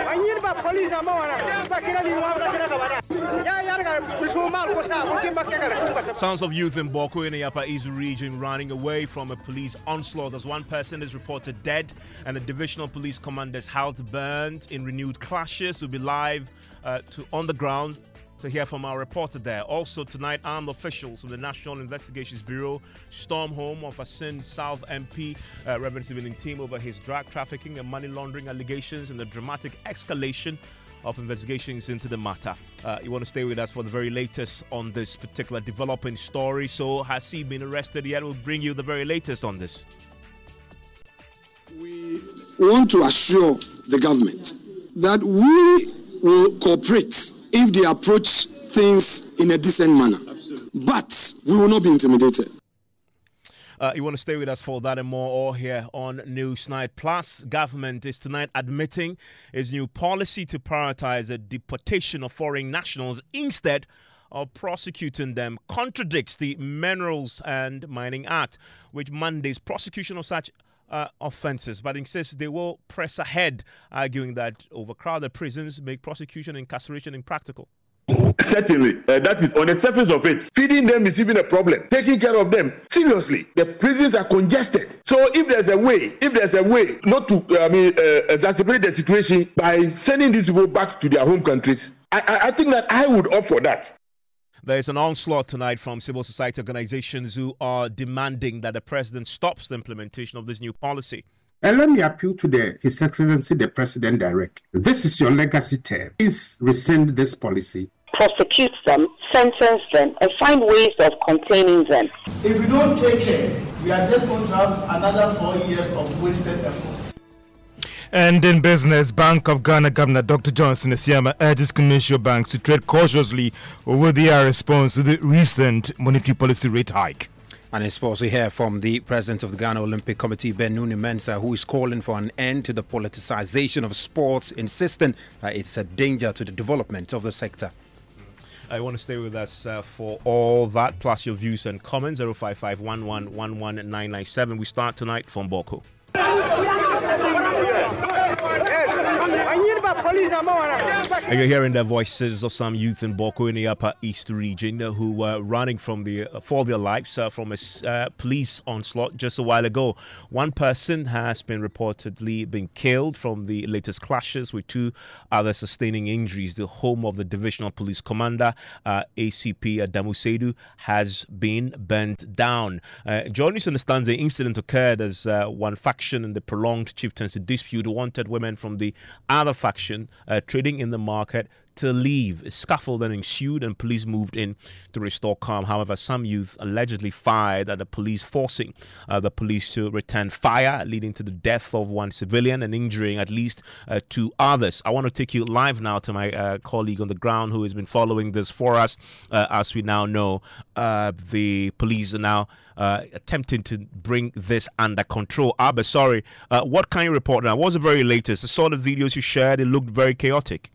Sounds of youth in Bawku in the Upper East region running away from a police onslaught as one person is reported dead and the divisional police commander's house burned in renewed clashes. We'll be live on the ground to hear from our reporter there. Also tonight, armed officials from the National Investigations Bureau storm home of Asin South MP Reverend Stephen Team over his drug trafficking and money laundering allegations and the dramatic escalation of investigations into the matter. You want to stay with us for the very latest on this particular developing story. So has he been arrested yet? We'll bring you the very latest on this. We want to assure the government that we will cooperate if they approach things in a decent manner. Absolutely. But we will not be intimidated. You want to stay with us for that and more all here on Newsnight Plus. Government is tonight admitting its new policy to prioritize the deportation of foreign nationals instead of prosecuting them contradicts the Minerals and Mining Act, which mandates prosecution of such offences, but insists they will press ahead, arguing that overcrowded prisons make prosecution and incarceration impractical. Certainly, that is on the surface of it. Feeding them is even a problem. Taking care of them, seriously, the prisons are congested. So if there's a way not to, exacerbate the situation by sending these people back to their home countries, I think that I would opt for that. There is an onslaught tonight from civil society organizations who are demanding that the president stops the implementation of this new policy. And let me appeal to His Excellency the President directly. This is your legacy term. Please rescind this policy. Prosecute them, sentence them, and find ways of containing them. If we don't take care, we are just going to have another 4 years of wasted efforts. And in business, Bank of Ghana Governor Dr. Johnson Asiama urges commercial banks to tread cautiously over their response to the recent monetary policy rate hike. And in sports, we hear from the president of the Ghana Olympic Committee, Ben Nuni Mensah, who is calling for an end to the politicization of sports, insisting that it's a danger to the development of the sector. I want to stay with us for all that, plus your views and comments, 055-11-11997. We start tonight from Bawku. You're hearing the voices of some youth in Bawku in the Upper East region who were running for their lives from a police onslaught just a while ago. One person has been reportedly been killed from the latest clashes, with two others sustaining injuries. The home of the divisional police commander, ACP Adamu Seidu, has been burnt down. Journalists understand the incident occurred as one faction in the prolonged chieftaincy dispute wanted women from the other faction trading in the market to leave. A scuffle then ensued and police moved in to restore calm. However, some youth allegedly fired at the police, forcing the police to return fire, leading to the death of one civilian and injuring at least two others. I want to take you live now to my colleague on the ground who has been following this for us. As we now know, the police are now attempting to bring this under control. Abba, sorry, what can you report now? What was the very latest? I saw the videos you shared. It looked very chaotic.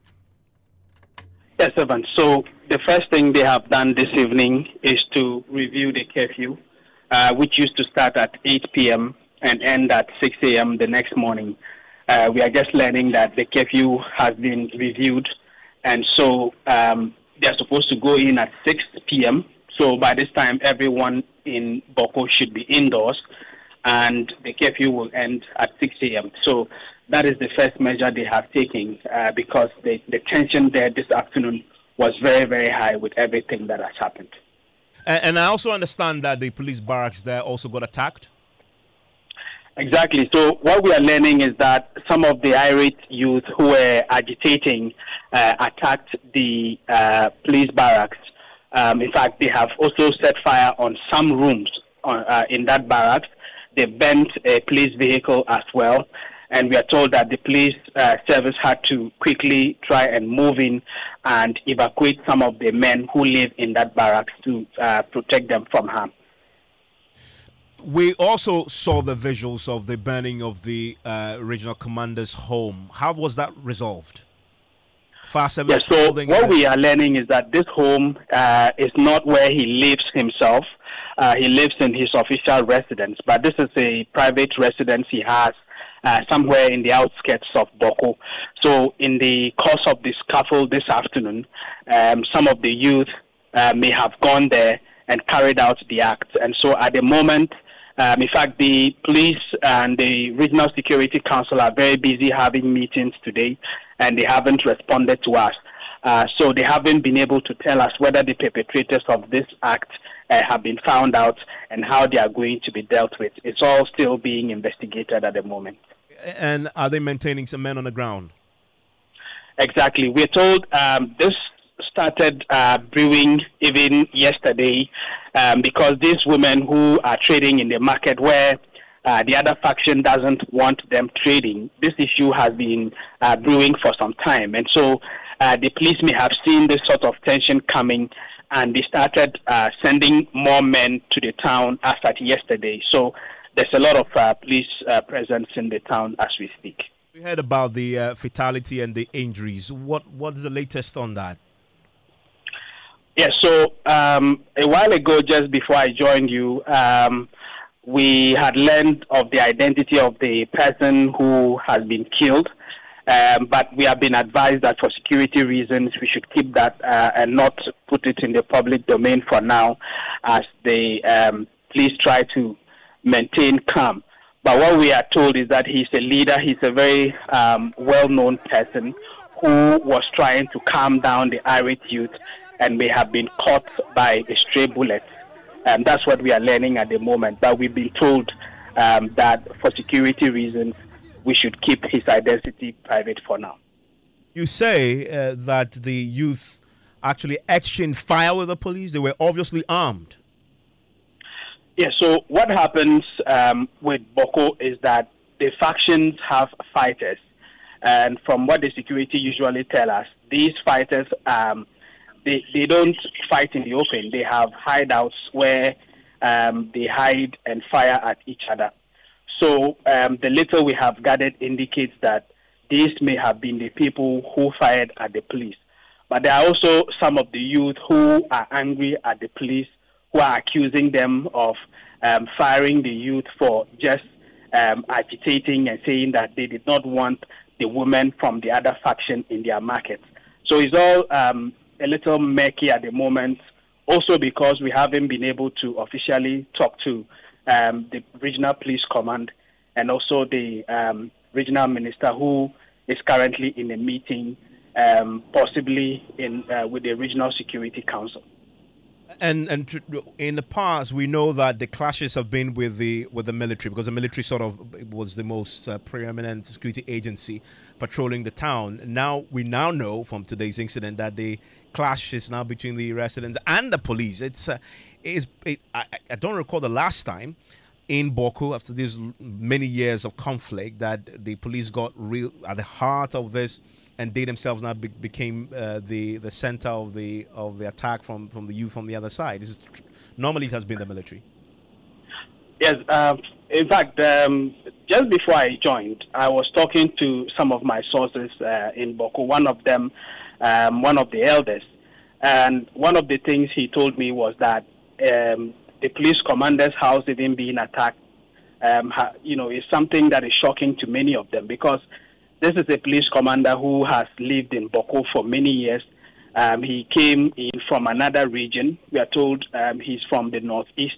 Yes, Evan. So the first thing they have done this evening is to review the curfew, which used to start at 8 p.m. and end at 6 a.m. the next morning. We are just learning that the curfew has been reviewed, and so they're supposed to go in at 6 p.m. So by this time, everyone in Bawku should be indoors, and the curfew will end at 6 a.m. So that is the first measure they have taken because the tension there this afternoon was very, very high with everything that has happened. And I also understand that the police barracks there also got attacked. Exactly. So what we are learning is that some of the irate youth who were agitating attacked the police barracks. In fact, they have also set fire on some rooms in that barracks. They burnt a police vehicle as well. And we are told that the police service had to quickly try and move in and evacuate some of the men who live in that barracks to protect them from harm. We also saw the visuals of the burning of the regional commander's home. How was that resolved? Yes, so what we are learning is that this home is not where he lives himself. He lives in his official residence, but this is a private residence he has somewhere in the outskirts of Boko. So in the course of the scuffle this afternoon, some of the youth may have gone there and carried out the act. And so at the moment, in fact, the police and the Regional Security Council are very busy having meetings today, and they haven't responded to us. So they haven't been able to tell us whether the perpetrators of this act have been found out and how they are going to be dealt with. It's all still being investigated at the moment. And are they maintaining some men on the ground? Exactly. We're told this started brewing even yesterday because these women who are trading in the market where the other faction doesn't want them trading, this issue has been brewing for some time. And so the police may have seen this sort of tension coming, and they started sending more men to the town as at yesterday. So there's a lot of police presence in the town as we speak. We heard about the fatality and the injuries. What is the latest on that? Yeah, so a while ago, just before I joined you, we had learned of the identity of the person who has been killed. But we have been advised that for security reasons, we should keep that and not put it in the public domain for now, as the police try to maintain calm. But what we are told is that he's a leader. He's a very well-known person who was trying to calm down the irate youth and may have been caught by a stray bullet. That's what we are learning at the moment. But we've been told that for security reasons, we should keep his identity private for now. You say that the youth actually exchanged fire with the police. They were obviously armed. Yeah, so what happens with Boko is that the factions have fighters. And from what the security usually tell us, these fighters, they don't fight in the open. They have hideouts where they hide and fire at each other. So the little we have gathered indicates that these may have been the people who fired at the police. But there are also some of the youth who are angry at the police, who are accusing them of firing the youth for just agitating and saying that they did not want the women from the other faction in their markets. So it's all a little murky at the moment, also because we haven't been able to officially talk to the Regional Police Command and also the Regional Minister, who is currently in a meeting, possibly with the Regional Security Council. And in the past, we know that the clashes have been with the military, because the military sort of was the most preeminent security agency patrolling the town. We now know from today's incident that the clash is now between the residents and the police. I don't recall the last time in Boko, after these many years of conflict, that the police got real at the heart of this, and they themselves now became the center of the attack from the youth from the other side. Normally it has been the military. Yes, in fact, just before I joined, I was talking to some of my sources in Boko. One of them, one of the elders, and one of the things he told me was that the police commander's house even being attacked, is something that is shocking to many of them, because this is a police commander who has lived in Boko for many years. He came in from another region. We are told he's from the northeast,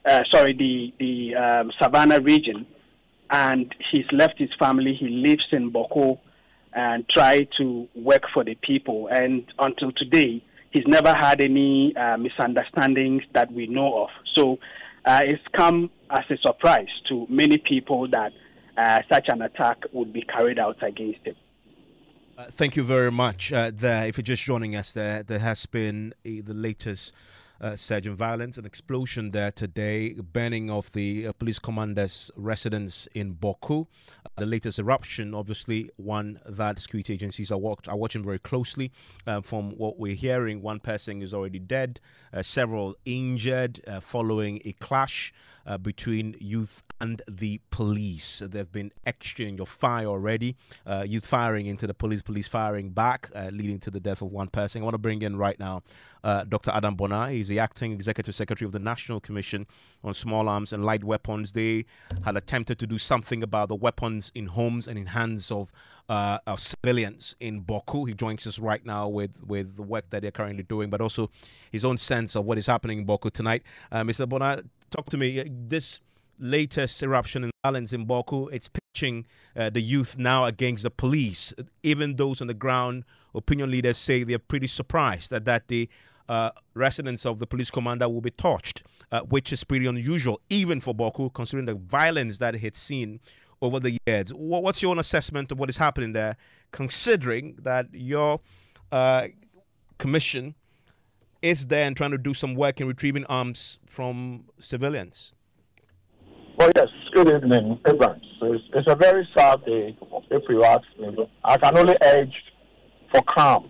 the Savannah region, and he's left his family. He lives in Boko and tried to work for the people. And until today, he's never had any misunderstandings that we know of. So it's come as a surprise to many people that such an attack would be carried out against him. Thank you very much. If you're just joining us, there has been the latest surge in violence, an explosion there today, burning of the police commander's residence in Boko. The latest eruption, obviously, one that security agencies are watching very closely. From what we're hearing, one person is already dead, several injured following a clash between youth and the police. There have been exchange of fire already, youth firing into the police firing back, leading to the death of one person. I want to bring in right now Dr. Adam Bonah. He's the acting executive secretary of the National Commission on Small Arms and Light Weapons. They had attempted to do something about the weapons guns in homes and in hands of civilians in Boku. He joins us right now with the work that they're currently doing, but also his own sense of what is happening in Boku tonight. Mr. Bona, talk to me. This latest eruption in violence in Boku, it's pitching the youth now against the police. Even those on the ground, opinion leaders say they're pretty surprised that the residence of the police commander will be touched, which is pretty unusual, even for Boku, considering the violence that it had seen over the years. What's your own assessment of what is happening there, considering that your commission is there and trying to do some work in retrieving arms from civilians? Well, yes, good evening, Evans. It's a very sad day, if you ask me. I can only urge for calm.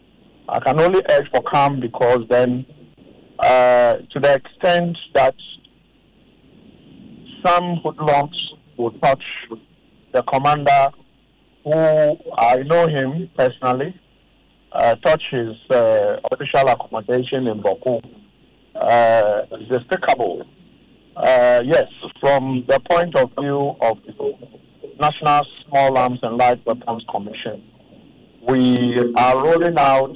Because then, to the extent that some hoodlums will touch the commander, who I know him personally, touch his official accommodation in Boku, is despicable. Yes, from the point of view of the National Small Arms and Light Weapons Commission, we are rolling out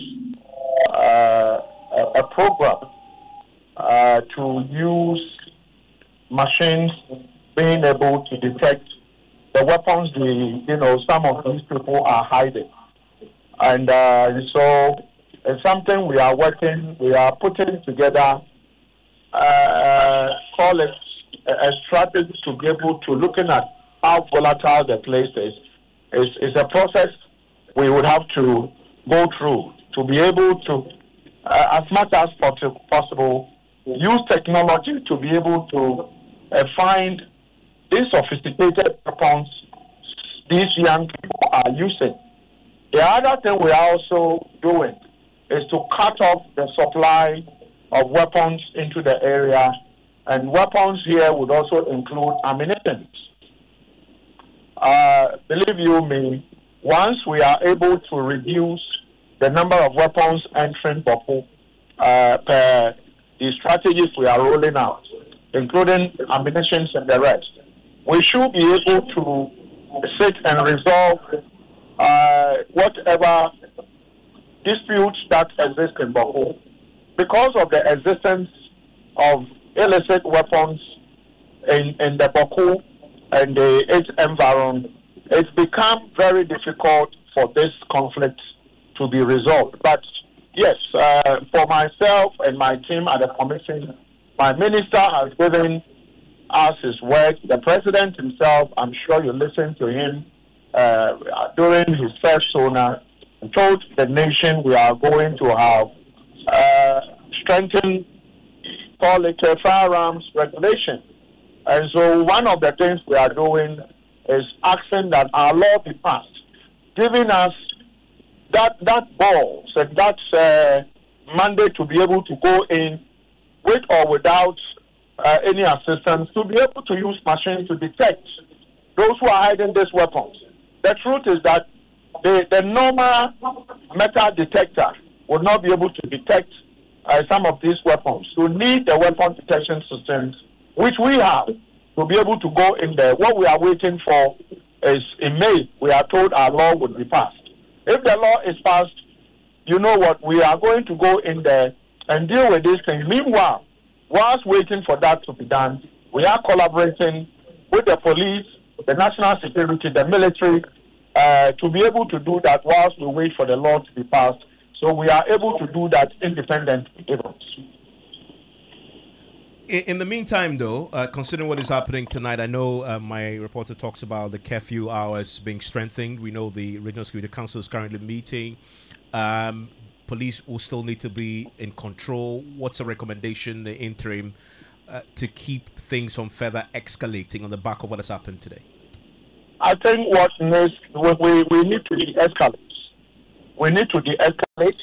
a program to use machines being able to detect the weapons some of these people are hiding. And so it's something we are putting together, call it a strategy to be able to looking at how volatile the place is. It's a process we would have to go through to be able to, as much as possible, use technology to be able to find these sophisticated weapons these young people are using. The other thing we are also doing is to cut off the supply of weapons into the area, and weapons here would also include ammunition. Believe you me, once we are able to reduce the number of weapons entering Boku per the strategies we are rolling out, including ammunition and the rest, we should be able to sit and resolve whatever disputes that exist in Boku. Because of the existence of illicit weapons in the Boku and its environment, it's become very difficult for this conflict to be resolved. But yes, for myself and my team at the commission, my minister has given us his word. The president himself, I'm sure you listened to him during his first SONA, told the nation we are going to have strengthened, call it firearms regulation. And so one of the things we are doing is asking that our law be passed, giving us that balls and that mandate to be able to go in with or without any assistance, to be able to use machines to detect those who are hiding these weapons. The truth is that the normal metal detector will not be able to detect some of these weapons. You need the weapon detection systems, which we have, to be able to go in there. What we are waiting for is in May, we are told our law would be passed. If the law is passed, you know what, we are going to go in there and deal with these things. Meanwhile, whilst waiting for that to be done, we are collaborating with the police, the national security, the military, to be able to do that whilst we wait for the law to be passed. So we are able to do that independently. In the meantime, though, considering what is happening tonight, I know my reporter talks about the curfew hours being strengthened. We know the Regional Security Council is currently meeting. Police will still need to be in control. What's a recommendation, the interim, to keep things from further escalating on the back of what has happened today? I think what needs, we need to de-escalate. We need to de-escalate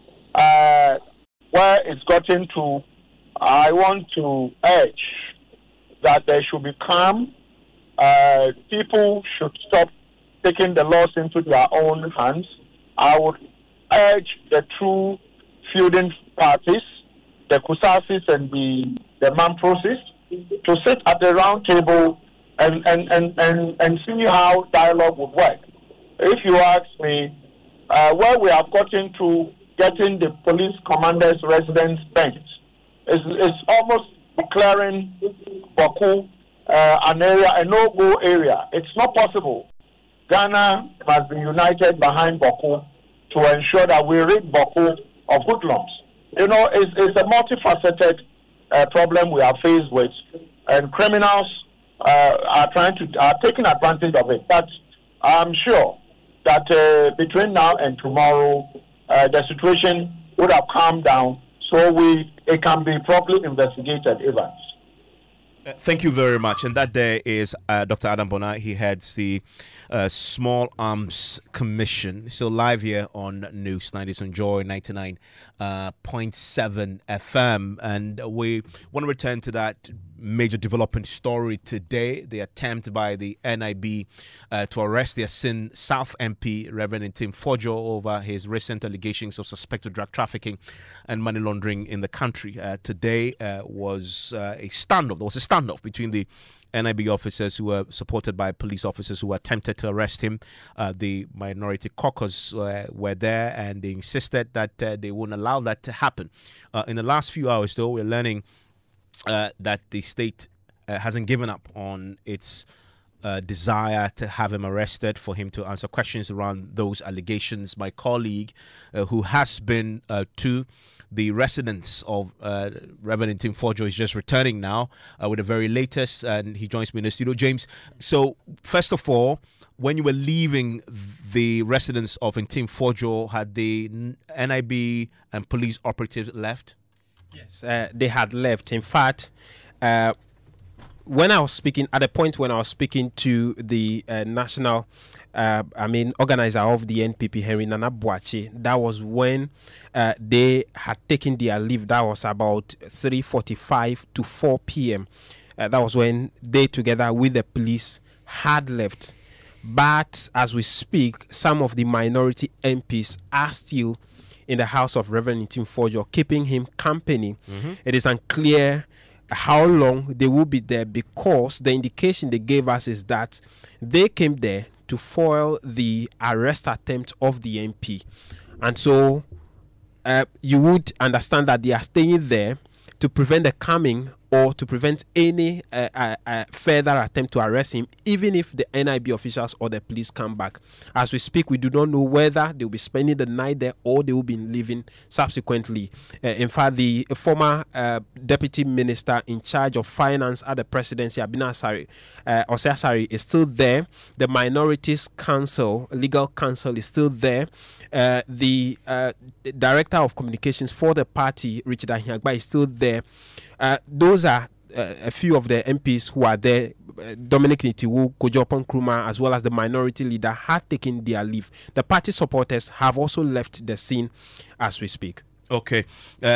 where it's gotten to. I want to urge that there should be calm. People should stop taking the laws into their own hands. I would urge the true feuding parties, the Kusasis and the Mamprosis, to sit at the round table and see how dialogue would work. If you ask me, where we have gotten to getting the police commander's residence bent, it's almost declaring Bawku an area, a no-go area. It's not possible. Ghana must be united behind Bawku to ensure that we rid Bawku of hoodlums. You know, it's a multifaceted problem we are faced with, and criminals are taking advantage of it. But I'm sure that between now and tomorrow, the situation would have calmed down, so it can be properly investigated, Evans. Thank you very much. And that there is Dr. Adam Bonah. He heads the Small Arms Commission. So live here on News 90s on Joy 99.7 FM. And we want to return to that major development story today. The attempt by the NIB to arrest the Asin South MP, Reverend Tim Forjo, over his recent allegations of suspected drug trafficking and money laundering in the country. Today was a standoff. There was a standoff between the NIB officers who were supported by police officers who attempted to arrest him. The minority caucus were there, and they insisted that they wouldn't allow that to happen. In the last few hours, though, we're learning that the state hasn't given up on its desire to have him arrested, for him to answer questions around those allegations. My colleague, who has been to the residence of Reverend Tim Forjo, is just returning now with the very latest, and he joins me in the studio. James, so first of all, when you were leaving the residence of Tim Forjo, had the NIB and police operatives left? Yes, they had left. In fact, when I was speaking, at the point when I was speaking to the national organizer of the NPP, Henry Nana Boakye, that was when they had taken their leave. That was about 3:45 to 4 p.m. That was when they, together with the police, had left. But as we speak, some of the minority MPs are still in the house of Reverend Tim Forjo, keeping him company. It is unclear how long they will be there, because the indication they gave us is that they came there to foil the arrest attempt of the MP. And so you would understand that they are staying there to prevent the coming or to prevent any further attempt to arrest him, even if the NIB officials or the police come back. As we speak, we do not know whether they will be spending the night there or they will be leaving subsequently. In fact, the former deputy minister in charge of finance at the presidency, Abina Osei Asare, is still there. The minorities council, legal counsel, is still there. The director of communications for the party, Richard Ahiagba, is still there. Those are a few of the MPs who are there. Dominic Nitiwu, Kojopon Nkrumah, as well as the minority leader, had taken their leave. The party supporters have also left the scene as we speak. Okay,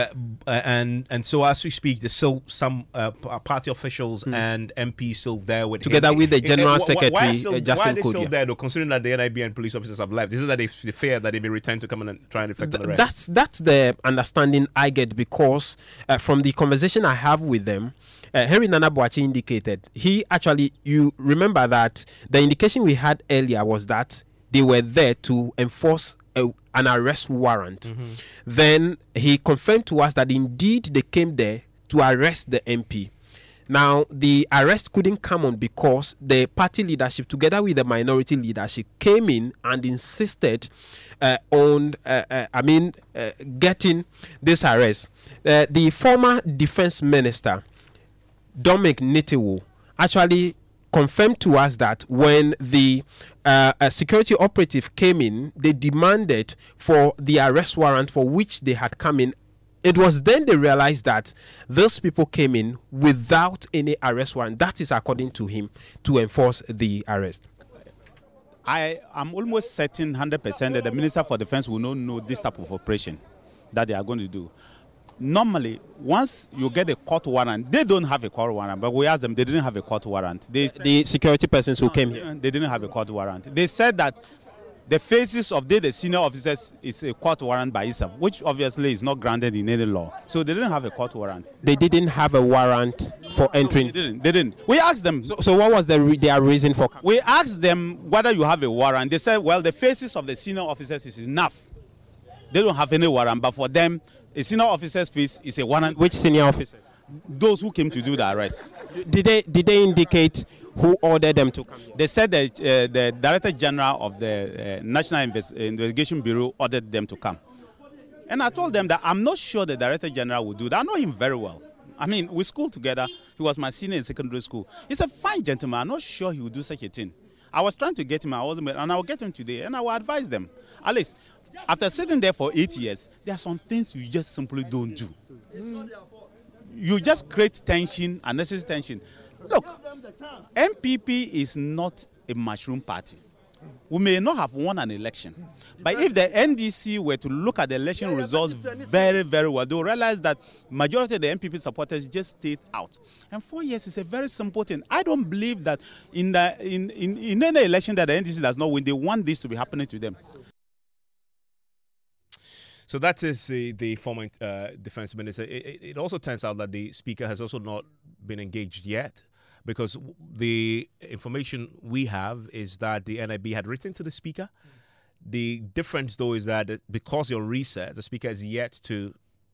and so as we speak, there's still some party officials and MPs still there with together him. with the General Secretary, Justin Kodia. Why are they still there, though, considering that the NIB and police officers have left? Is it that they fear that they may return to come and try and effect an arrest? That's the understanding I get, because from the conversation I have with them, Henry Nana Boakye indicated, you remember that the indication we had earlier was that they were there to enforce an arrest warrant. Then he confirmed to us that indeed they came there to arrest the MP. Now, the arrest couldn't come on because the party leadership, together with the minority leadership, came in and insisted on getting this arrest. The former defense minister, Dominic Nitiwu, actually confirmed to us that when the security operative came in, they demanded for the arrest warrant for which they had come in. It was then they realized that those people came in without any arrest warrant. That is, according to him, to enforce the arrest. I am almost certain 100% that the Minister for Defense will not know this type of operation that they are going to do. Normally, once you get a court warrant, they don't have a court warrant, but we asked them, they didn't have a court warrant. The security persons who came here, they didn't have a court warrant. They said that the faces of the senior officers is a court warrant by itself, which obviously is not granted in any law. So they didn't have a court warrant. They didn't have a warrant for entering. No, they didn't. We asked them. So what was their reason for? We asked them whether you have a warrant. They said, well, the faces of the senior officers is enough. They don't have any warrant, but for them, a senior officer's face is a warrant. Which senior officers? Those who came to do the arrest. Did they indicate who ordered them to come here? They said that the Director General of the National Investigation Bureau ordered them to come. And I told them that I'm not sure the Director General would do that. I know him very well. I mean, we schooled together. He was my senior in secondary school. He's a fine gentleman. I'm not sure he would do such a thing. I was trying to get him, and I will get him today, and I will advise them. At least, after sitting there for 8 years, there are some things you just simply don't do. You just create tension, unnecessary tension. Look, MPP is not a mushroom party. We may not have won an election, but if the NDC were to look at the election results very, very well, they will realize that majority of the MPP supporters just stayed out. And 4 years is a very simple thing. I don't believe that in any election that the NDC does not win, they want this to be happening to them. So that is the former defense minister. It also turns out that the speaker has also not been engaged yet, because the information we have is that the NIB had written to the speaker. The difference, though, is that because you're on recess, the speaker is yet to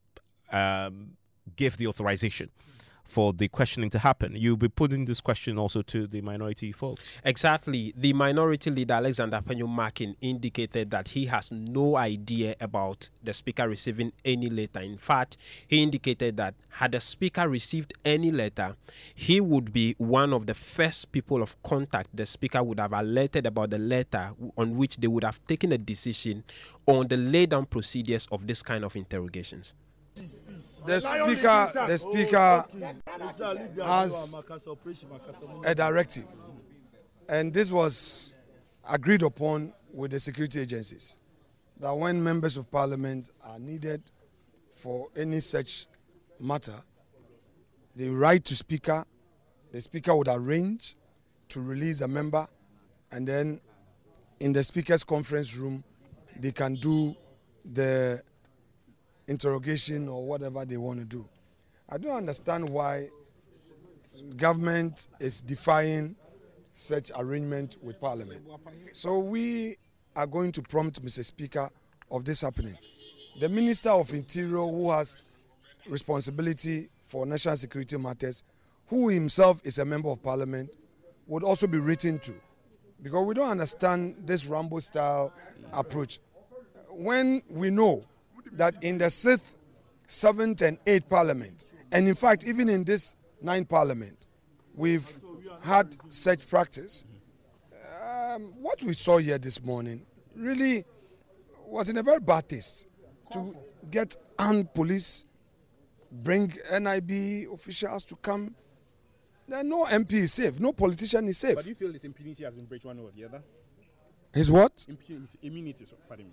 give the authorization for the questioning to happen. You'll be putting this question also to the minority folks. Exactly. The minority leader, Alexander Penyo-Markin, indicated that he has no idea about the speaker receiving any letter. In fact, he indicated that had the speaker received any letter, he would be one of the first people of contact the speaker would have alerted about the letter, on which they would have taken a decision on the lay-down procedures of this kind of interrogations. The speaker has a directive, and this was agreed upon with the security agencies, that when members of parliament are needed for any such matter, they write to the speaker would arrange to release a member, and then in the speaker's conference room, they can do the interrogation or whatever they want to do. I don't understand why government is defying such arrangement with Parliament. So we are going to prompt Mr. Speaker of this happening. The Minister of Interior, who has responsibility for national security matters, who himself is a member of Parliament, would also be written to, because we don't understand this Rambo-style approach. When we know that in the 6th, 7th and 8th Parliament, and in fact even in this 9th Parliament, we've had such practice. What we saw here this morning really was in a very bad taste, to get armed police, bring NIB officials to come. No MP is safe, no politician is safe. But do you feel his impunity has been breached one or the other? His what? Immunity, pardon me.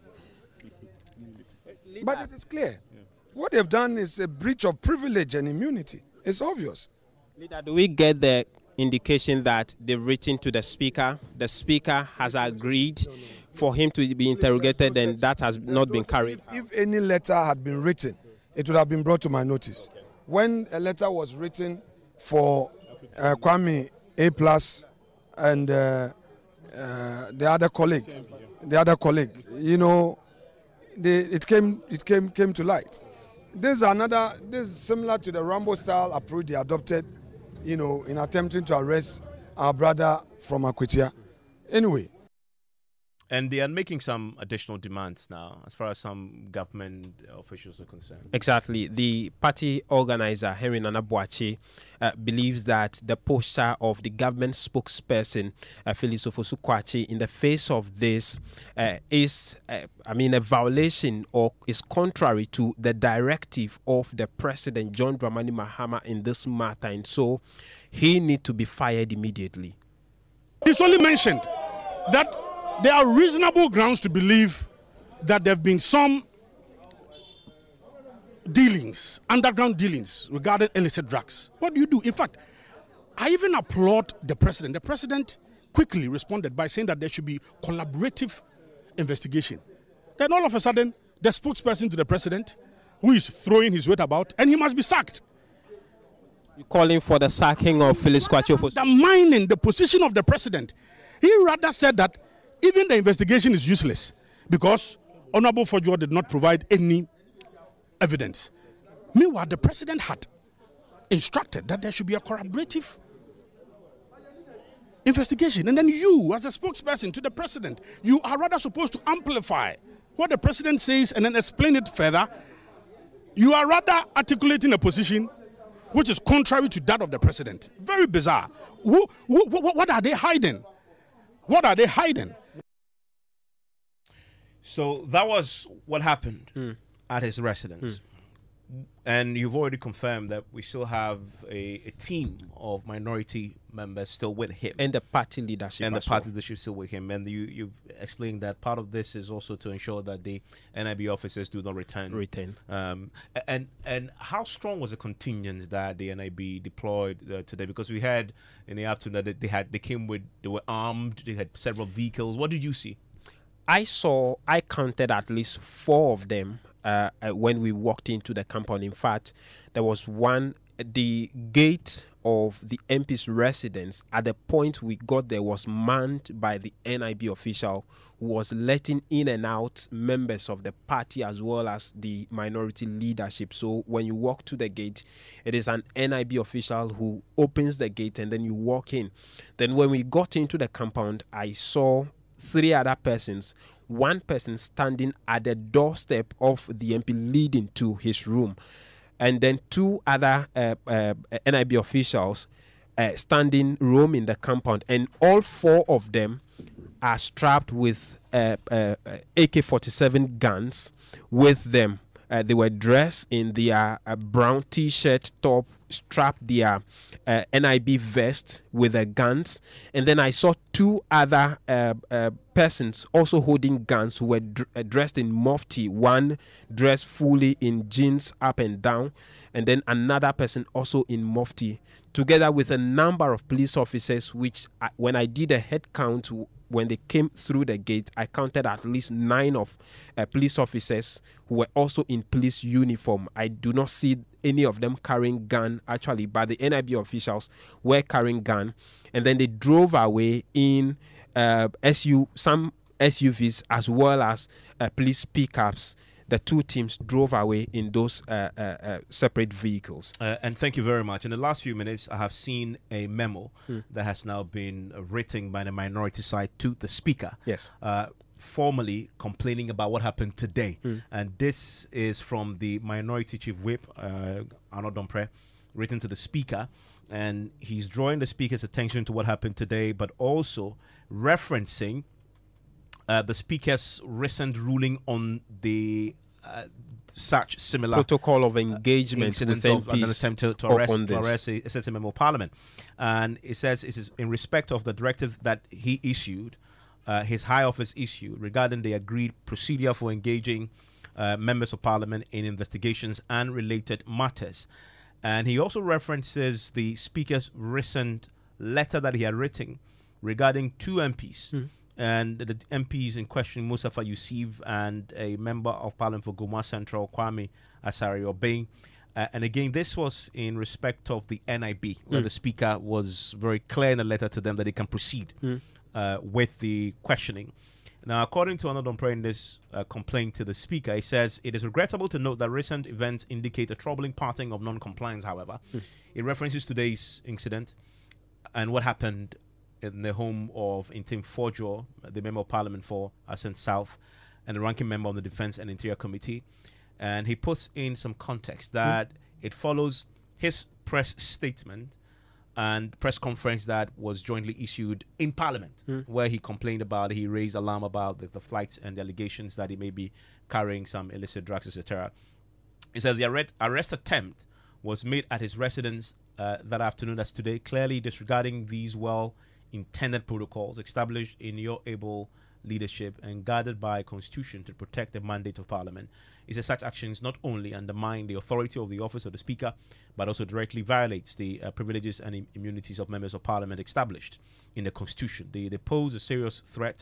But it is clear. Yeah. What they've done is a breach of privilege and immunity. It's obvious. Leader, do we get the indication that they've written to the speaker has agreed for him to be interrogated, and that has not been carried out? If any letter had been written, it would have been brought to my notice. When a letter was written for Kwame A+ and the other colleague, you know, it came to light. This is similar to the Rambo style approach they adopted, you know, in attempting to arrest our brother from Akwetia. Anyway. And they are making some additional demands now, as far as some government officials are concerned. Exactly. The party organizer, Henry Nana Boakye, believes that the posture of the government spokesperson, Felix Ofosu-Kwakye, in the face of this is, a violation or is contrary to the directive of the President, John Dramani Mahama, in this matter. And so he needs to be fired immediately. It's only mentioned that there are reasonable grounds to believe that there have been some dealings, underground dealings regarding illicit drugs. What do you do? In fact, I even applaud the president. The president quickly responded by saying that there should be collaborative investigation. Then all of a sudden, the spokesperson to the president, who is throwing his weight about, and he must be sacked. You're calling for the sacking of Felix Kwakye Ofosu. Undermining the position of the president. He rather said that even the investigation is useless because Honorable Forjo did not provide any evidence. Meanwhile, the president had instructed that there should be a corroborative investigation. And then you, as a spokesperson to the president, you are rather supposed to amplify what the president says and then explain it further. You are rather articulating a position which is contrary to that of the president. Very bizarre. What are they hiding? What are they hiding? So that was what happened at his residence. And you've already confirmed that we still have a team of minority members still with him. And the party leadership. And the party leadership still with him. And you've explained that part of this is also to ensure that the NIB officers do not return. And how strong was the contingent that the NIB deployed today? Because we heard in the afternoon that they were armed, they had several vehicles. What did you see? I counted at least 4 of them when we walked into the compound. In fact, there was one, the gate of the MP's residence, at the point we got there, was manned by the NIB official who was letting in and out members of the party as well as the minority leadership. So when you walk to the gate, it is an NIB official who opens the gate and then you walk in. Then when we got into the compound, I saw 3 other persons, one person standing at the doorstep of the MP leading to his room, and then 2 other NIB officials standing roaming the compound, and all 4 of them are strapped with AK-47 guns with them. They were dressed in their brown T-shirt top, strapped their NIB vest with the guns, and then I saw 2 other persons also holding guns who were dressed in mufti, one dressed fully in jeans up and down, and then another person also in mufti, together with a number of police officers, which when I did a head count, when they came through the gate, I counted at least 9 of police officers who were also in police uniform. I do not see any of them carrying gun actually, but the NIB officials were carrying gun, and then they drove away in some SUVs as well as police pickups. The 2 teams drove away in those separate vehicles. And thank you very much. In the last few minutes, I have seen a memo that has now been written by the minority side to the speaker. Yes. Formally complaining about what happened today. And this is from the minority chief whip, Arnold Domprey, written to the speaker. And he's drawing the speaker's attention to what happened today, but also referencing the speaker's recent ruling on the such similar protocol of engagement with MPs to arrest a certain member of parliament. And it says it is in respect of the directive that he issued, his high office issued, regarding the agreed procedure for engaging members of parliament in investigations and related matters. And he also references the speaker's recent letter that he had written regarding 2 MPs. And the MPs in question, Mustafa Yusuf and a member of Parliament for Goma Central, Kwame Asari Obeng. And again, this was in respect of the NIB, where the speaker was very clear in a letter to them that they can proceed with the questioning. Now, according to Arnold Domprey in this complaint to the speaker, he says, it is regrettable to note that recent events indicate a troubling pattern of non-compliance, however. It references today's incident and what happened in the home of Intim Forjo, the Member of Parliament for Ascent South, and the ranking member of the Defense and Interior Committee. And he puts in some context that it follows his press statement and press conference that was jointly issued in Parliament, where he complained about, he raised alarm about the flights and the allegations that he may be carrying some illicit drugs, etc. He says the arrest attempt was made at his residence that afternoon, as today, clearly disregarding these well-intended protocols established in your able leadership and guarded by Constitution to protect the mandate of Parliament. He says such actions not only undermine the authority of the office of the Speaker, but also directly violates the privileges and immunities of members of Parliament established in the Constitution. They pose a serious threat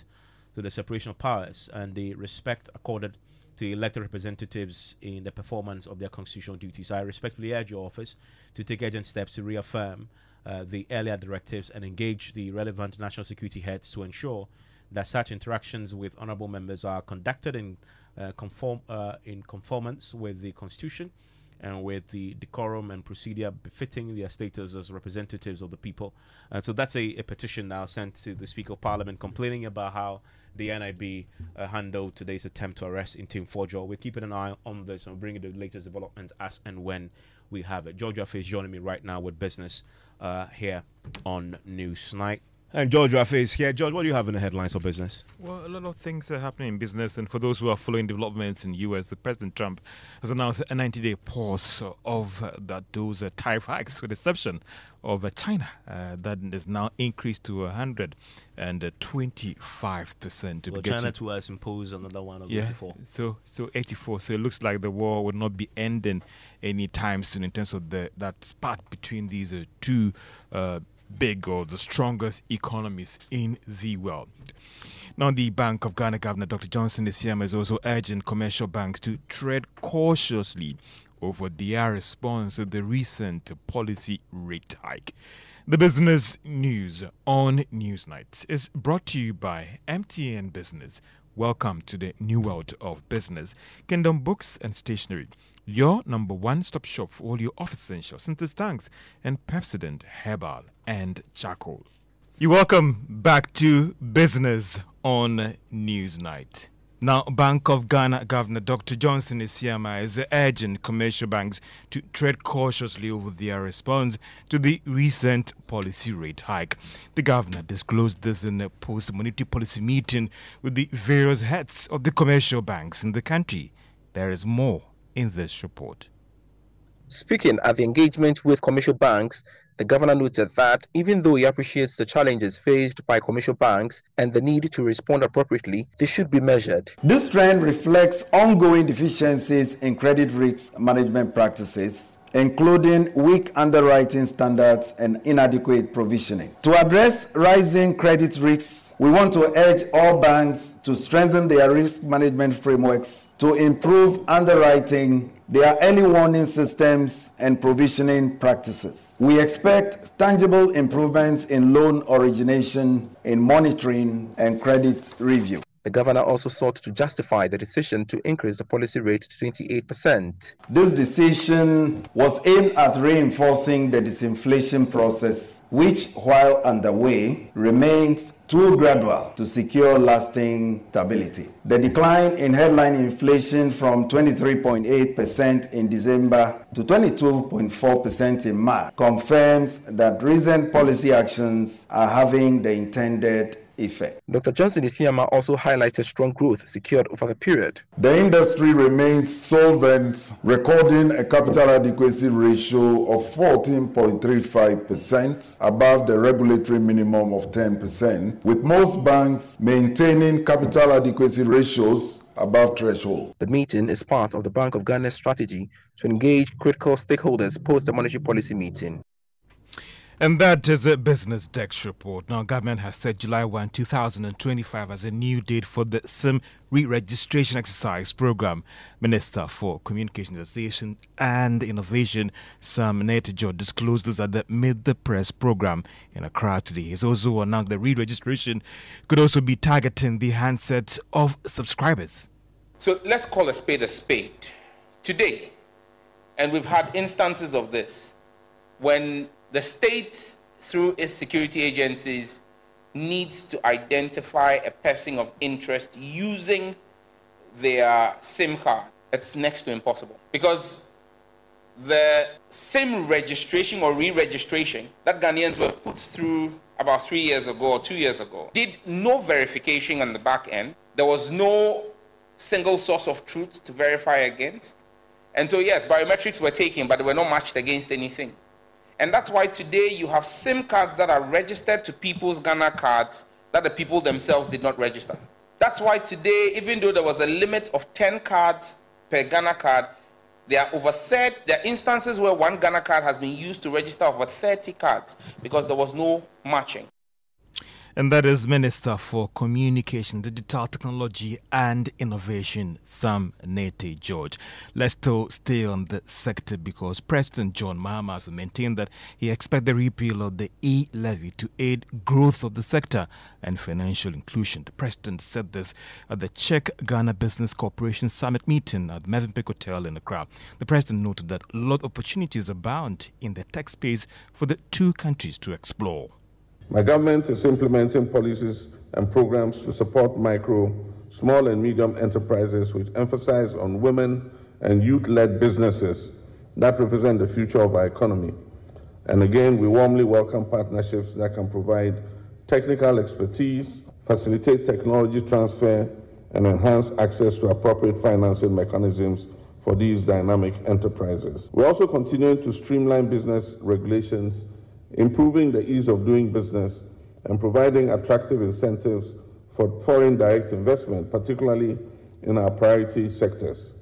to the separation of powers and the respect accorded to elected representatives in the performance of their constitutional duties. I respectfully urge your office to take urgent steps to reaffirm the earlier directives and engage the relevant national security heads to ensure that such interactions with honorable members are conducted in conformance with the Constitution and with the decorum and procedure befitting their status as representatives of the people. And so that's a petition now sent to the Speaker of Parliament complaining about how the NIB handled today's attempt to arrest Intim Forjo. We're keeping an eye on this and bringing the latest developments as and when we have it. George Rafe is joining me right now with business here on Newsnight. And George Rafe is here. George, what do you have in the headlines of business? Well, a lot of things are happening in business, and for those who are following developments in the U.S., the President Trump has announced a 90-day pause of those tariff hikes, with the exception of China. That is now increased to 125%. Well, China too has imposed another one of 84. So 84. So it looks like the war will not be ending anytime soon in terms of that spat between these two big or the strongest economies in the world. Now, the Bank of Ghana Governor Dr. Johnson Isiama is also urging commercial banks to tread cautiously over their response to the recent policy rate hike. The business news on Newsnight is brought to you by MTN Business. Welcome to the new world of business. Kingdom Books and Stationery, your number one-stop shop for all your office essentials, Synthesis tanks and Pepsodent Herbal and Charcoal. You're welcome back to business on Newsnight. Now, Bank of Ghana Governor Dr. Johnson Isiama is urging commercial banks to tread cautiously over their response to the recent policy rate hike. The governor disclosed this in a post-monetary policy meeting with the various heads of the commercial banks in the country. There is more in this report. Speaking at the engagement with commercial banks, the governor noted that even though he appreciates the challenges faced by commercial banks and the need to respond appropriately, they should be measured. This trend reflects ongoing deficiencies in credit risk management practices, including weak underwriting standards and inadequate provisioning. To address rising credit risks, we want to urge all banks to strengthen their risk management frameworks, to improve underwriting, their early warning systems, and provisioning practices. We expect tangible improvements in loan origination, in monitoring, and credit review. The governor also sought to justify the decision to increase the policy rate to 28%. This decision was aimed at reinforcing the disinflation process, which, while underway, remains too gradual to secure lasting stability. The decline in headline inflation from 23.8% in December to 22.4% in March confirms that recent policy actions are having the intended effect. Dr. Johnson Isiama also highlighted strong growth secured over the period. The industry remains solvent, recording a capital adequacy ratio of 14.35%, above the regulatory minimum of 10%, with most banks maintaining capital adequacy ratios above threshold. The meeting is part of the Bank of Ghana's strategy to engage critical stakeholders post the monetary policy meeting. And that is a Business Desk report. Now, government has set July 1, 2025 as a new date for the SIM re-registration exercise program. Minister for Communications, Association and Innovation, Sam Netijo, disclosed this at the Meet the Press program in Accra today. He's also announced the re-registration could also be targeting the handsets of subscribers. So let's call a spade today. And we've had instances of this when the state, through its security agencies, needs to identify a person of interest using their SIM card. It's next to impossible. Because the SIM registration or re-registration that Ghanaians were put through about 3 years ago or 2 years ago did no verification on the back end. There was no single source of truth to verify against. And so, yes, biometrics were taken, but they were not matched against anything. And that's why today you have SIM cards that are registered to people's Ghana cards that the people themselves did not register. That's why today, even though there was a limit of 10 cards per Ghana card, there are instances where one Ghana card has been used to register over 30 cards because there was no matching. And that is Minister for Communication, Digital Technology and Innovation, Sam Nete George. Let's still stay on the sector because President John Mahama has maintained that he expects the repeal of the e-levy to aid growth of the sector and financial inclusion. The President said this at the Czech-Ghana Business Corporation Summit meeting at the Movenpick Hotel in Accra. The President noted that a lot of opportunities abound in the tech space for the two countries to explore. My government is implementing policies and programs to support micro, small and medium enterprises which emphasize on women and youth-led businesses that represent the future of our economy. And again, we warmly welcome partnerships that can provide technical expertise, facilitate technology transfer, and enhance access to appropriate financing mechanisms for these dynamic enterprises. We're also continuing to streamline business regulations, improving the ease of doing business, and providing attractive incentives for foreign direct investment, particularly in our priority sectors.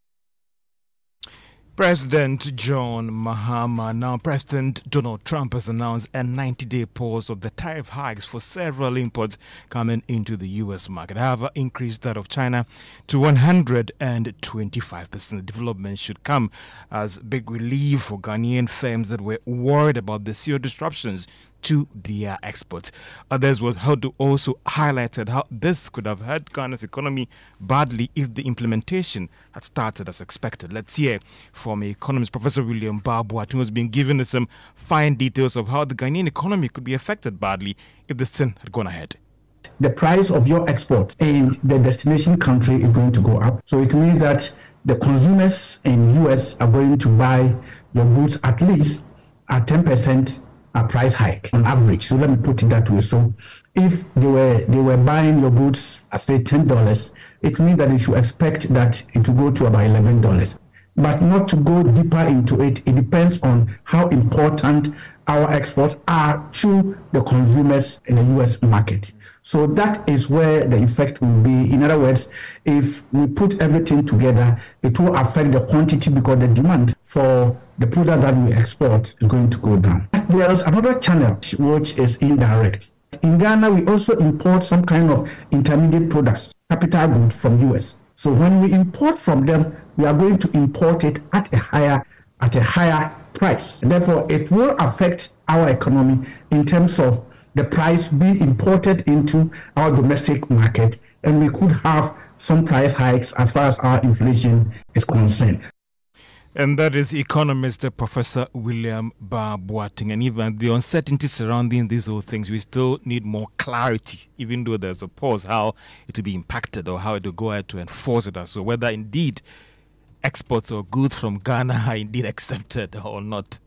President John Mahama. Now, President Donald Trump has announced a 90-day pause of the tariff hikes for several imports coming into the U.S. market. However, increased that of China to 125%. The development should come as big relief for Ghanaian firms that were worried about the serious disruptions to their exports. Others was also highlighted how this could have hurt Ghana's economy badly if the implementation had started as expected. Let's hear from economist Professor William Babuat, who has been giving us some fine details of how the Ghanaian economy could be affected badly if this thing had gone ahead. The price of your export in the destination country is going to go up. So it means that the consumers in US are going to buy your goods at least at 10% a price hike on average. So let me put it that way. So if they were buying your goods at say $10, it means that you should expect that it will go to about $11. But not to go deeper into it, it depends on how important our exports are to the consumers in the US market. So that is where the effect will be. In other words, if we put everything together, it will affect the quantity because the demand for the product that we export is going to go down. There is another channel which is indirect. In Ghana, we also import some kind of intermediate products, capital goods from US. So when we import from them, we are going to import it at a higher price. And therefore, it will affect our economy in terms of the price being imported into our domestic market, and we could have some price hikes as far as our inflation is concerned. And that is economist Professor William Babuating. And even the uncertainty surrounding these whole things, we still need more clarity, even though there's a pause, how it will be impacted or how it will go ahead to enforce it. So whether indeed exports or goods from Ghana are indeed accepted or not.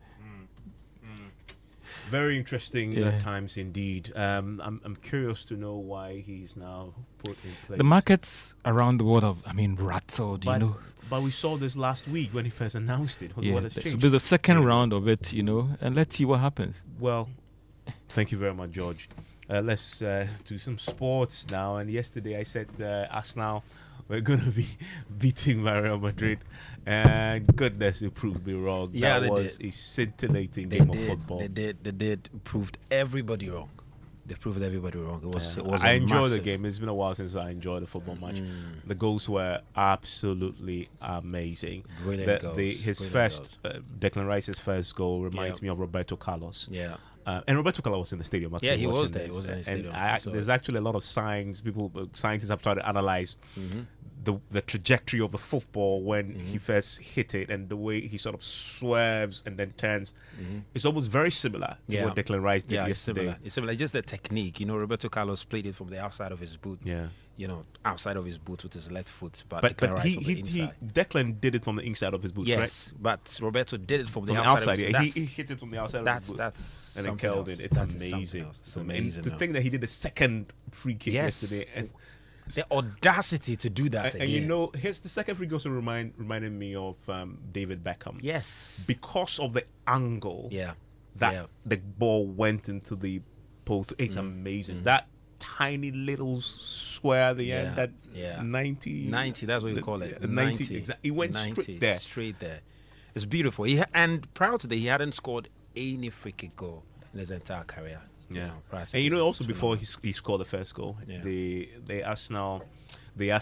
Very interesting times indeed. I'm curious to know why he's now put in place. The markets around the world have, rattled, you know. But we saw this last week when he first announced it. What has changed? So there's a second round of it, you know, and let's see what happens. Well, thank you very much, George. Let's do some sports now. And yesterday I said Arsenal were going to be beating Real Madrid. And goodness, it proved me wrong. Yeah, that was a scintillating game of football. They did. Proved everybody wrong. They proved everybody wrong. It was I enjoyed the game. It's been a while since I enjoyed a football match. The goals were absolutely amazing. Brilliant goals. Declan Rice's first goal reminds me of Roberto Carlos. Yeah. And Roberto Carlos was in the stadium. Yeah, he was there. He was in the stadium. And there's actually a lot of scientists have started to analyze the trajectory of the football when he first hit it and the way he sort of swerves and then turns. It's almost very similar to what Declan Rice did yesterday. It's similar. Just the technique. You know, Roberto Carlos played it from the outside of his boot. Yeah. You know, outside of his boot with his left foot. But Declan did it from the inside of his boot, yes, right? but Roberto did it from the outside. He hit it from the outside of his boot. That's and then curled it. It's amazing. It's amazing. To think that he did the second free kick yesterday. And the audacity to do that again. And you know, here's the second free kick also reminded me of David Beckham. Yes. Because of the angle that the ball went into the post. It's amazing. That tiny little square at the end, that 90, that's what you call it. The 90, exactly. He went straight there. It's beautiful. And prior to that, he hadn't scored any free kick goal in his entire career. Yeah, know, and also before he scored the first goal, the Arsenal, the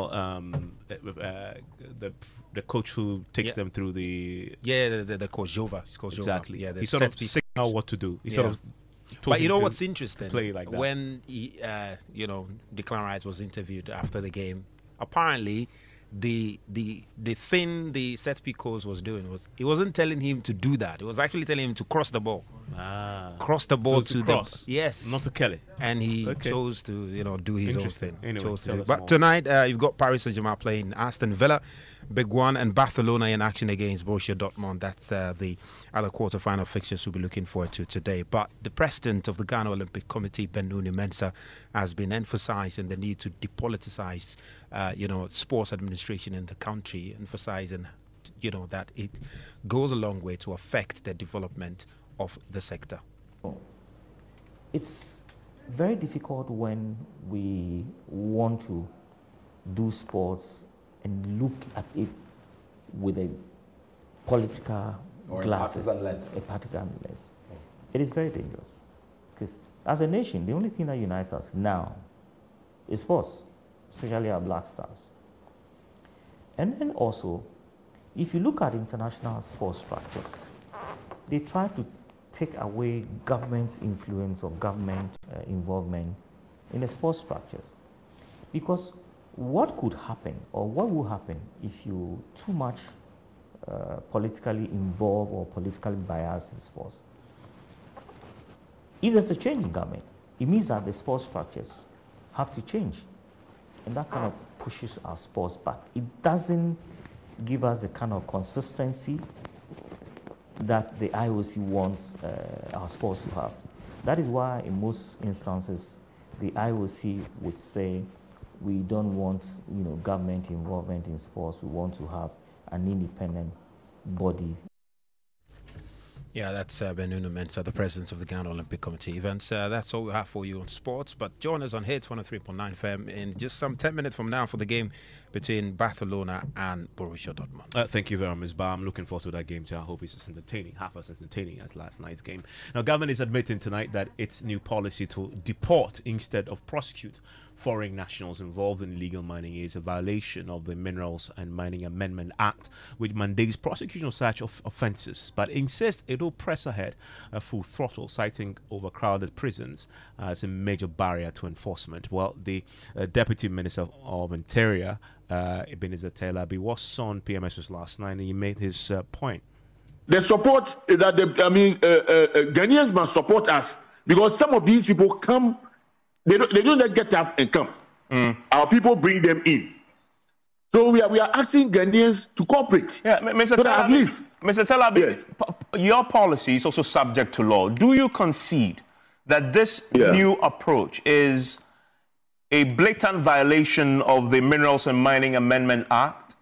coach who takes them through the the coach Jova. Exactly. Yeah, he sort of signaled what to do. He sort of. But you know what's interesting? Play like that. When he, Declan Rice was interviewed after the game, apparently the thing the set piece coach was doing was he wasn't telling him to do that. He was actually telling him to cross the ball. Cross the ball to cross. Not to kill it. And he chose to do his own thing. Anyway, but tonight you've got Paris Saint-Germain playing Aston Villa, Big One, and Barcelona in action against Borussia Dortmund. That's the other quarter-final fixtures we'll be looking forward to today. But the president of the Ghana Olympic Committee, Benoni Mensah, has been emphasizing the need to depoliticize, sports administration in the country, emphasizing, that it goes a long way to affect the development of the sector. It's very difficult when we want to do sports and look at it with a political glasses, a partisan lens. It is very dangerous because as a nation, the only thing that unites us now is sports, especially our black stars. And then also, if you look at international sports structures, they try to take away government's influence or government involvement in the sports structures. Because what could happen, or what will happen if you too much politically involved or politically biased in sports? If there's a change in government, it means that the sports structures have to change. And that kind of pushes our sports back. It doesn't give us the kind of consistency that the IOC wants our sports to have. That is why in most instances, the IOC would say, we don't want government involvement in sports. We want to have an independent body. Yeah, that's Benoni Mensah, the president of the Ghana Olympic Committee. Events. That's all we have for you on sports. But join us on Hits 103.9 FM in just some 10 minutes from now for the game between Barcelona and Borussia Dortmund. Thank you very much, Bar. I'm looking forward to that game too. I hope it's as entertaining, half as entertaining as last night's game. Now, government is admitting tonight that its new policy to deport instead of prosecute foreign nationals involved in illegal mining is a violation of the Minerals and Mining Amendment Act, which mandates prosecution of such offences, but insists it will press ahead at full throttle, citing overcrowded prisons as a major barrier to enforcement. Well, the Deputy Minister of Interior, Ebenezer Taylor-Abi, was on PMS last night, and he made his point. The support that Ghanaians must support us, because some of these people come. They don't just get up and come. Our people bring them in. So we are asking Ghanaians to cooperate. Yeah, Mr. Taylor-Abi, yes. Your policy is also subject to law. Do you concede that this new approach is a blatant violation of the Minerals and Mining Amendment Act?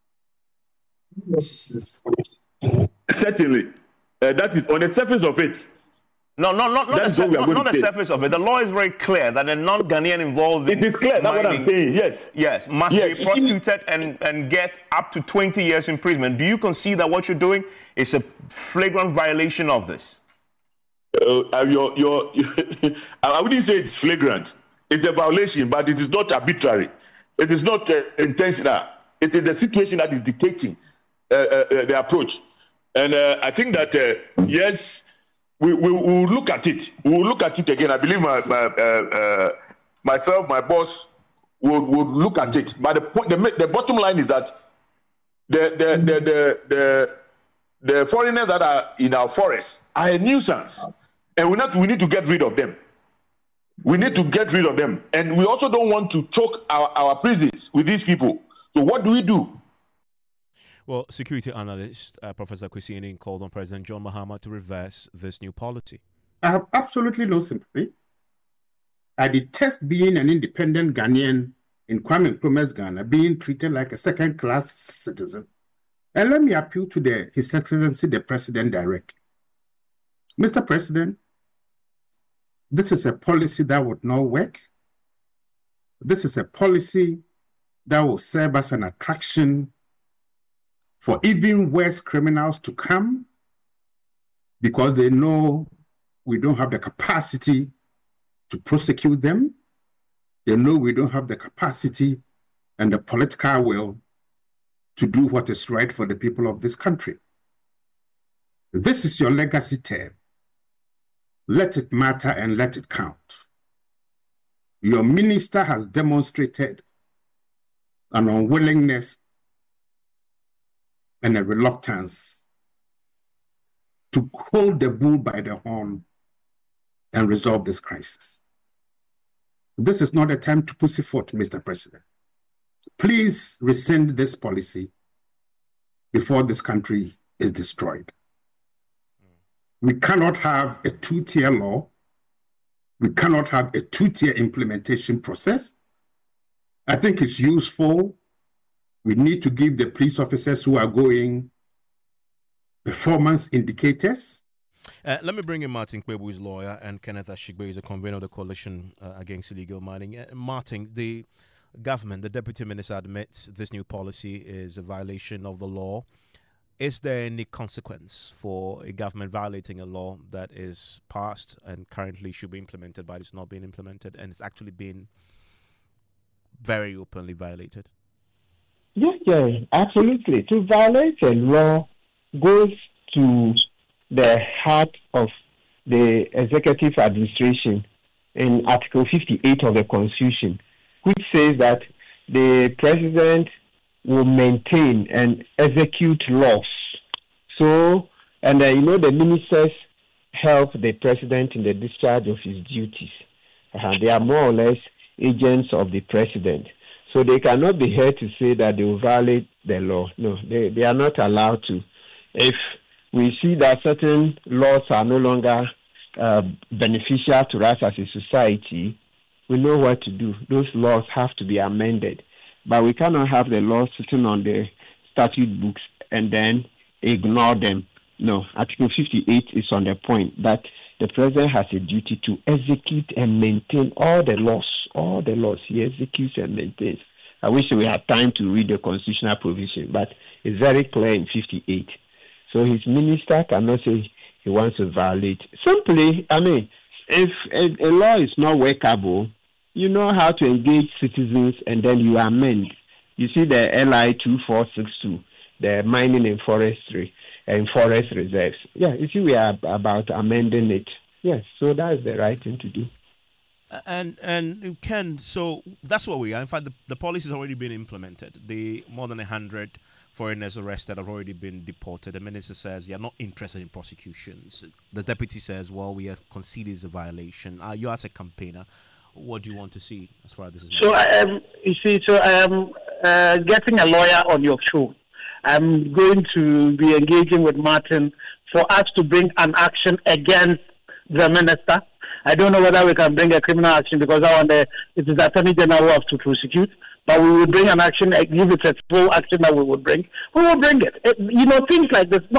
Certainly. That is on the surface of it. Not the surface of it. The law is very clear that a non-Ghanaian involved in it is clear, that's what I'm saying, yes. Must be prosecuted and get up to 20 years imprisonment. Do you concede that what you're doing is a flagrant violation of this? I wouldn't say it's flagrant. It's a violation, but it is not arbitrary. It is not intentional. It is the situation that is dictating the approach. And I think that, yes, we will look at it. We will look at it again. I believe myself, my boss, would look at it. But the bottom line is that the foreigners that are in our forests are a nuisance, and we need to get rid of them. We need to get rid of them, and we also don't want to choke our prisons with these people. So what do we do? Well, security analyst Professor Kwesi Ening called on President John Mahama to reverse this new policy. I have absolutely no sympathy. I detest being an independent Ghanaian in Kwame Nkrumah's Ghana, being treated like a second-class citizen. And let me appeal to His Excellency, the President, directly. Mr. President, this is a policy that would not work. This is a policy that will serve as an attraction for even worse criminals to come, because they know we don't have the capacity to prosecute them. They know we don't have the capacity and the political will to do what is right for the people of this country. This is your legacy term. Let it matter and let it count. Your minister has demonstrated an unwillingness and a reluctance to hold the bull by the horn and resolve this crisis. This is not a time to pussyfoot, Mr. President. Please rescind this policy before this country is destroyed. We cannot have a two-tier law. We cannot have a two-tier implementation process. I think it's useful. We need to give the police officers who are going performance indicators. Let me bring in Martin Kpebu, who is lawyer, and Kenneth Ashigbe is a convener of the Coalition Against Illegal Mining. Martin, the government, the deputy minister admits this new policy is a violation of the law. Is there any consequence for a government violating a law that is passed and currently should be implemented, but it's not being implemented and it's actually being very openly violated? Yeah, absolutely. To violate a law goes to the heart of the executive administration in Article 58 of the Constitution, which says that the president will maintain and execute laws. So, and the ministers help the president in the discharge of his duties. They are more or less agents of the president. So they cannot be heard to say that they will violate the law. No, they are not allowed to. If we see that certain laws are no longer beneficial to us as a society, we know what to do. Those laws have to be amended. But we cannot have the laws sitting on the statute books and then ignore them. No, Article 58 is on the point that the president has a duty to execute and maintain all the laws. All the laws he executes and maintains. I wish we had time to read the constitutional provision, but it's very clear in 58. So his minister cannot say he wants to violate. Simply, if a law is not workable, you know how to engage citizens and then you amend. You see the LI 2462, the mining and forestry and forest reserves. Yeah, you see we are about amending it. Yes, so that's the right thing to do. And Ken, so that's what we are. In fact, the policy has already been implemented. The more than 100 foreigners arrested have already been deported. The minister says you're not interested in prosecutions. The deputy says, well, we have conceded it's a violation. You as a campaigner, what do you want to see as far as this is concerned? I am getting a lawyer on your show. I'm going to be engaging with Martin for us to bring an action against the minister. I don't know whether we can bring a criminal action because it is the Attorney General who has to prosecute. But we will bring an action, if it's a full action that we will bring it. Things like this.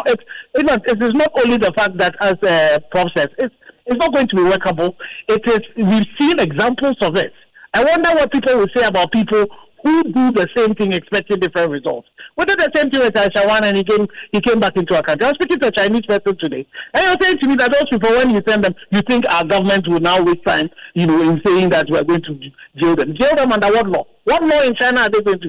It is not only the fact that as a process, it's not going to be workable. We've seen examples of it. I wonder what people will say about people who do the same thing expecting different results. We did the same thing with Shawan and he came back into our country. I was speaking to a Chinese person today, and he was saying to me that those people, when you send them, you think our government will now waste time, in saying that we are going to jail them. Jail them under what law? What law in China are they going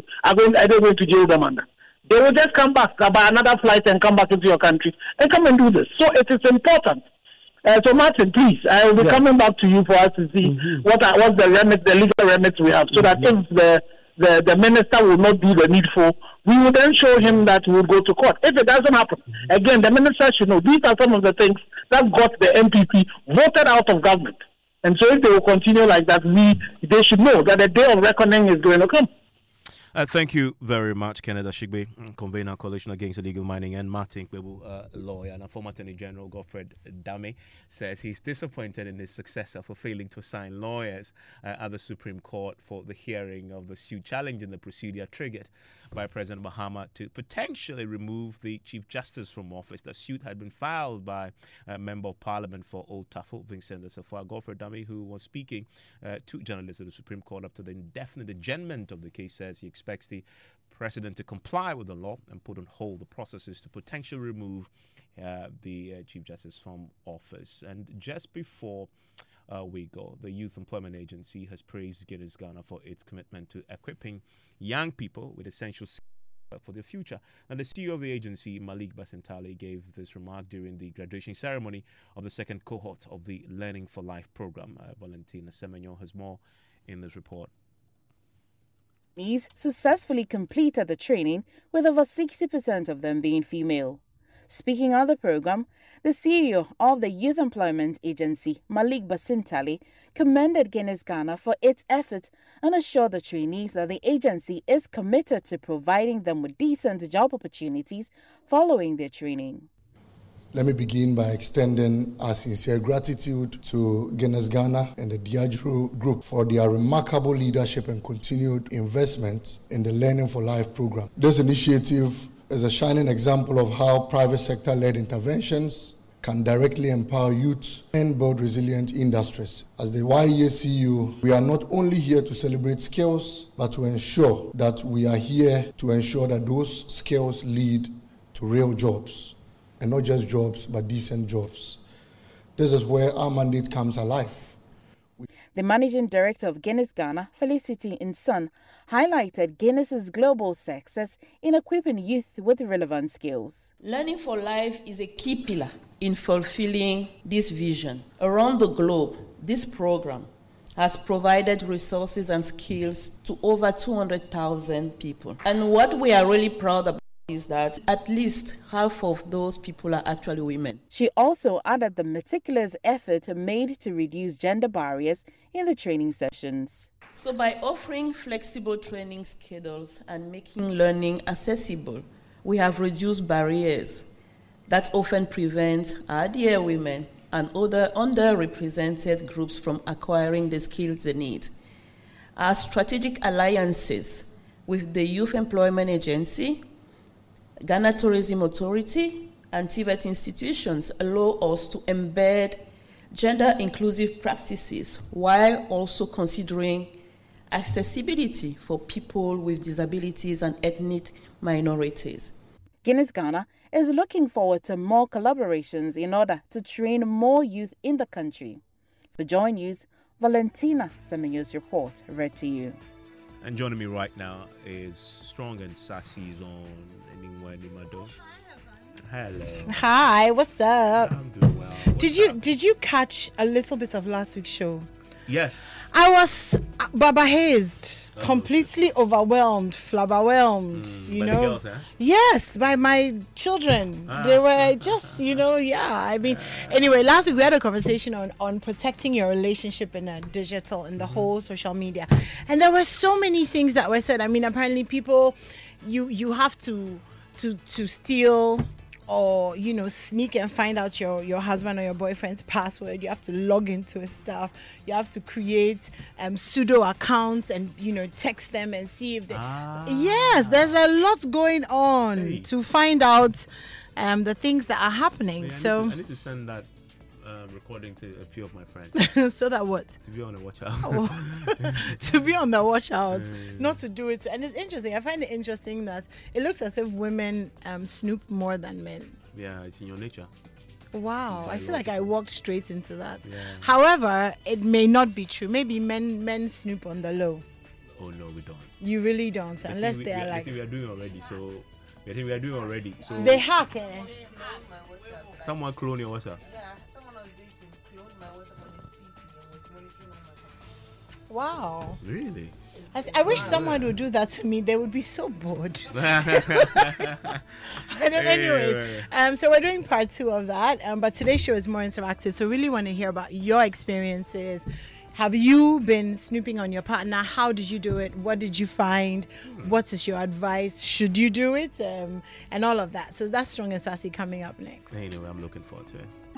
to jail them under? They will just come back by another flight and come back into your country and come and do this. So it is important. So Martin, please, I will be coming back to you for us to see what's the legal remedies we have, so that if the minister will not do the needful, we will then show him that we will go to court. If it doesn't happen, again, the minister should know these are some of the things that got the NPP voted out of government. And so if they will continue like that, they should know that the day of reckoning is going to come. Thank you very much, Kenneth Ashigbe, convener Coalition Against Illegal Mining, and Martin Kpebu, lawyer, and former Attorney General Godfred Dame says he's disappointed in his successor for failing to assign lawyers at the Supreme Court for the hearing of the suit challenging the procedure triggered by President Mahama to potentially remove the Chief Justice from office. The suit had been filed by a Member of Parliament for Old Tafel, Vincent Asafua. Godfred Dame, who was speaking to journalists at the Supreme Court after the indefinite adjournment of the case, says he expects the president to comply with the law and put on hold the processes to potentially remove the Chief Justice from office. And just before we go, the Youth Employment Agency has praised Guinness Ghana for its commitment to equipping young people with essential skills for the future. And the CEO of the agency, Malik Basintali, gave this remark during the graduation ceremony of the second cohort of the Learning for Life program. Valentina Semenyo has more in this report. These successfully completed the training, with over 60% of them being female. Speaking on the program, the CEO of the Youth Employment Agency, Malik Basintali, commended Guinness Ghana for its efforts and assured the trainees that the agency is committed to providing them with decent job opportunities following their training. Let me begin by extending our sincere gratitude to Guinness Ghana and the Diageo Group for their remarkable leadership and continued investment in the Learning for Life program. This initiative is a shining example of how private sector-led interventions can directly empower youth and build resilient industries. As the YECU, we are not only here to celebrate skills, but to ensure that we are here to ensure that those skills lead to real jobs. And not just jobs, but decent jobs. This is where our mandate comes alive. The managing director of Guinness Ghana, Felicity Inson, highlighted Guinness's global success in equipping youth with relevant skills. Learning for Life is a key pillar in fulfilling this vision. Around the globe, this program has provided resources and skills to over 200,000 people. And what we are really proud about is that at least half of those people are actually women. She also added the meticulous effort made to reduce gender barriers in the training sessions. So by offering flexible training schedules and making learning accessible, we have reduced barriers that often prevent our dear women and other underrepresented groups from acquiring the skills they need. Our strategic alliances with the Youth Employment Agency, Ghana Tourism Authority, and TVET institutions allow us to embed gender-inclusive practices while also considering accessibility for people with disabilities and ethnic minorities. Guinness Ghana is looking forward to more collaborations in order to train more youth in the country. For Joy News, Valentina Semenyo's report, read to you. And joining me right now is Strong and Sassy's on Anywhere Nimado. Hello. Hi, what's up? I'm doing well. Did you catch a little bit of last week's show? Yes. I was babahazed, completely overwhelmed, flabberwhelmed, you know. By the girls, eh? Yes, by my children. They were just, I mean, anyway, last week we had a conversation on protecting your relationship in the whole social media. And there were so many things that were said. I mean, apparently people, you have to steal or sneak and find out your husband or your boyfriend's password. You have to log into his stuff. You have to create pseudo accounts and text them and see if they yes, there's a lot going on to find out the things that are happening. I need to send that recording to a few of my friends. So that what? To be on the watch out. To be on the watch out, not to do it. And it's interesting. I find it interesting that it looks as if women snoop more than men. Yeah, it's in your nature. Wow, I feel like I walked straight into that. Yeah. However, it may not be true. Maybe men snoop on the low. Oh no, we don't. You really don't, unless they are like. I think we are doing already. So they hack. Eh? Someone clone your WhatsApp. Wow. Really? I wish someone would do that to me. They would be so bored. Anyways, so we're doing part 2 of that. But today's show is more interactive. So really want to hear about your experiences. Have you been snooping on your partner? How did you do it? What did you find? What is your advice? Should you do it? And all of that. So that's Strong and Sassy coming up next. Anyway, I'm looking forward to it.